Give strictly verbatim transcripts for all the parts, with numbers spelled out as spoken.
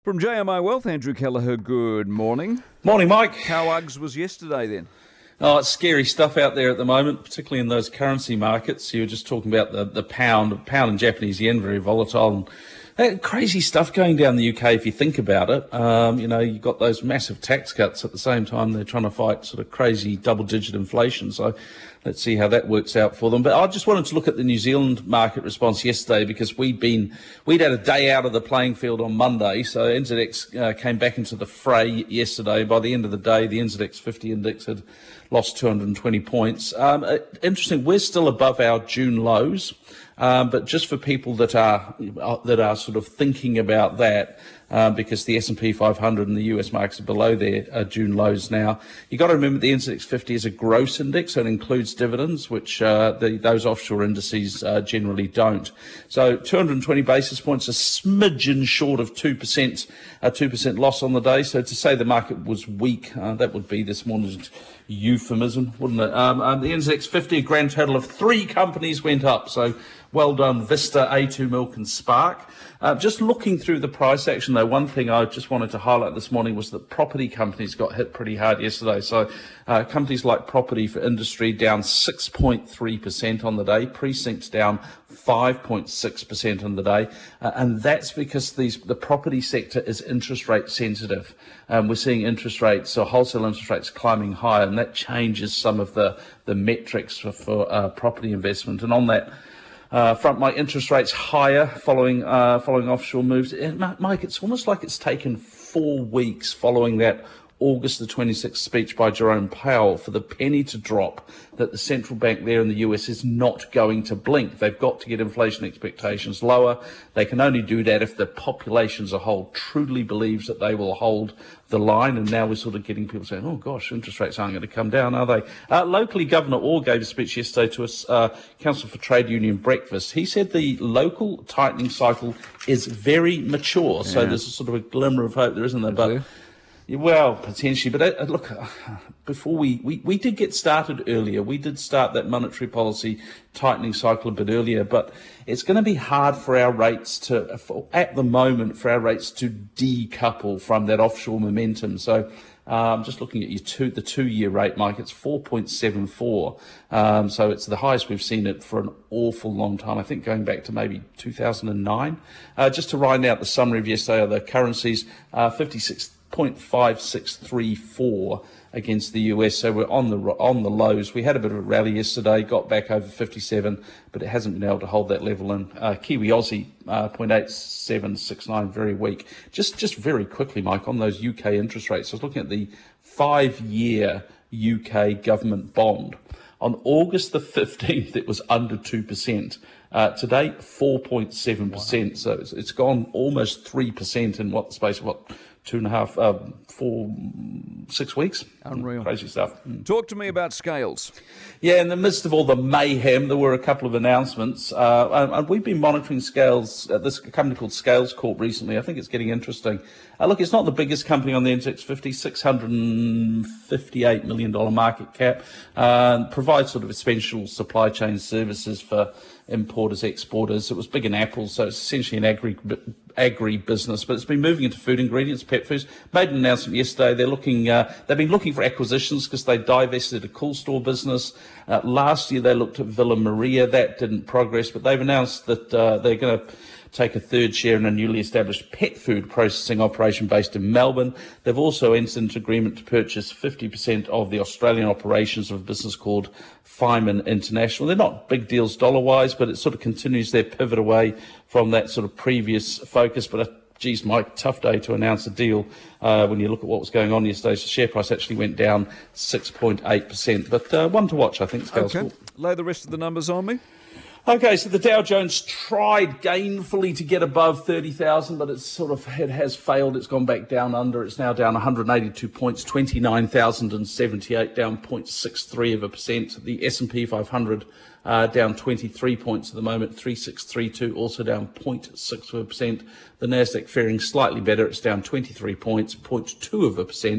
From J M I Wealth, Andrew Kelleher, good morning. Morning, Mike. How Uggs was yesterday then? Oh, it's scary stuff out there at the moment, particularly in those currency markets. You were just talking about the, the pound, pound and Japanese yen, very volatile. And uh, crazy stuff going down the U K if you think about it. Um, you know, you've got those massive tax cuts at the same time they're trying to fight sort of crazy double-digit inflation. So let's see how that works out for them. But I just wanted to look at the New Zealand market response yesterday because we'd been we'd had a day out of the playing field on Monday. So N Z X uh, came back into the fray yesterday. By the end of the day, the N Z X fifty index had lost two hundred twenty points. Um, uh, interesting, we're still above our June lows. Um, but just for people that are that are sort of thinking about that, um, because the S and P five hundred and the U S markets are below their uh, June lows now, you've got to remember the N Z X fifty is a gross index, so it includes dividends, which uh, the, those offshore indices uh, generally don't. So two hundred twenty basis points, a smidgen short of two percent, a two percent loss on the day. So to say the market was weak, uh, that would be this morning's euphemism, wouldn't it? Um, um, the N Z X fifty, a grand total of three companies went up. So well done, Vista, A two Milk and Spark. Uh, just looking through the price action, though, one thing I just wanted to highlight this morning was that property companies got hit pretty hard yesterday. So uh, companies like Property for Industry down six point three percent on the day, Precinct's down five point six percent on the day. Uh, and that's because these, the property sector is interest rate sensitive. Um, we're seeing interest rates, or wholesale interest rates climbing higher, and that changes some of the, the metrics for, for uh, property investment. And on that Uh, front, my interest rates higher following uh, following offshore moves. And Mike, it's almost like it's taken four weeks following that August the twenty-sixth speech by Jerome Powell for the penny to drop that the central bank there in the U S is not going to blink. They've got to get inflation expectations lower. They can only do that if the population as a whole truly believes that they will hold the line. And now we're sort of getting people saying, oh gosh, interest rates aren't going to come down, are they? Uh, locally, Governor Orr gave a speech yesterday to a uh, Council for Trade Union breakfast. He said the local tightening cycle is very mature. Yeah. So there's a sort of a glimmer of hope there, isn't there? Is but there? Well, potentially, but uh, look, uh, before we, we, we did get started earlier, we did start that monetary policy tightening cycle a bit earlier, but it's going to be hard for our rates to, for, at the moment, for our rates to decouple from that offshore momentum. So um, just looking at your two, the two-year rate, Mike, it's four point seven four. Um, so it's the highest we've seen it for an awful long time, I think going back to maybe two thousand nine. Uh, just to round out the summary of yesterday, the currencies, uh, fifty-six point five six three four against the U S, so we're on the on the lows. We had a bit of a rally yesterday, got back over fifty-seven, but it hasn't been able to hold that level. And uh, Kiwi Aussie uh, zero point eight seven six nine, very weak. Just just very quickly, Mike, on those U K interest rates, I was looking at the five-year U K government bond. On August the fifteenth, it was under two percent. Uh, today, four point seven percent. Wow. So it's, it's gone almost three percent in what the space of what, two and a half, uh, four, six weeks. Unreal. Crazy stuff. Talk to me about Scales. Yeah, in the midst of all the mayhem, there were a couple of announcements. Uh, and, and we've been monitoring Scales, uh, this company called Scales Corp recently. I think it's getting interesting. Uh, look, it's not the biggest company on the N Z X fifty, six hundred fifty-eight million dollars market cap. Uh, provides sort of essential supply chain services for importers, exporters. It was big in apples, so it's essentially an agri agri business, but it's been moving into food ingredients, pet foods. Made an announcement yesterday. They're looking. Uh, they've been looking for acquisitions because they divested a cool store business. Uh, last year they looked at Villa Maria. That didn't progress, but they've announced that uh, they're going to take a third share in a newly established pet food processing operation based in Melbourne. They've also entered into agreement to purchase fifty percent of the Australian operations of a business called Feynman International. They're not big deals dollar-wise, but it sort of continues their pivot away from that sort of previous focus. But, uh, geez, Mike, tough day to announce a deal uh, when you look at what was going on yesterday. So the share price actually went down six point eight percent. But uh, one to watch, I think. Scales okay. Lay the rest of the numbers on me. Okay, so the Dow Jones tried gainfully to get above thirty thousand, but it's sort of, it has failed. It's gone back down under. It's now down one hundred eighty-two points, twenty-nine thousand seventy-eight, down zero point six three of a percent. The S and P five hundred uh, down twenty-three points at the moment, three six three two, also down zero point six of a percent. The Nasdaq faring slightly better. It's down twenty-three points, zero point two of a percent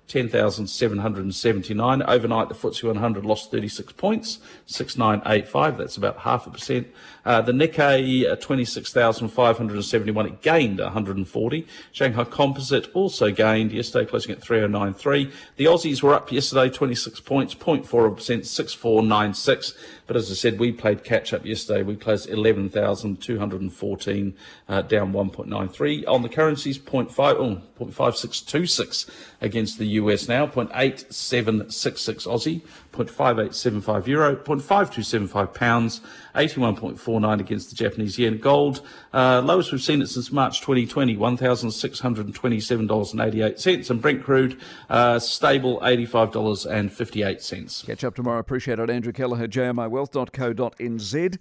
ten thousand seven hundred seventy-nine. Overnight, the F T S E one hundred lost thirty-six points, six nine eight five. That's about half a percent. Uh, the Nikkei, uh, twenty-six thousand five hundred seventy-one. It gained one hundred forty. Shanghai Composite also gained yesterday, closing at three oh nine three. The Aussies were up yesterday, twenty-six points, zero point four percent, six four nine six. But as I said, we played catch up yesterday. We closed eleven thousand two hundred fourteen, uh, down one point nine three. On the currencies, zero point five, oh, zero point five six two six against the U S now, zero point eight seven six six Aussie, zero point five eight seven five euro, zero point five two seven five pounds, eighty-one point four nine against the Japanese yen. Gold, uh, lowest we've seen it since March twenty twenty, one thousand six hundred twenty-seven dollars and eighty-eight cents. And Brent crude, uh, stable, eighty-five dollars and fifty-eight cents. Catch up tomorrow. Appreciate it. Andrew Kelleher, J M I wealth dot co dot n z.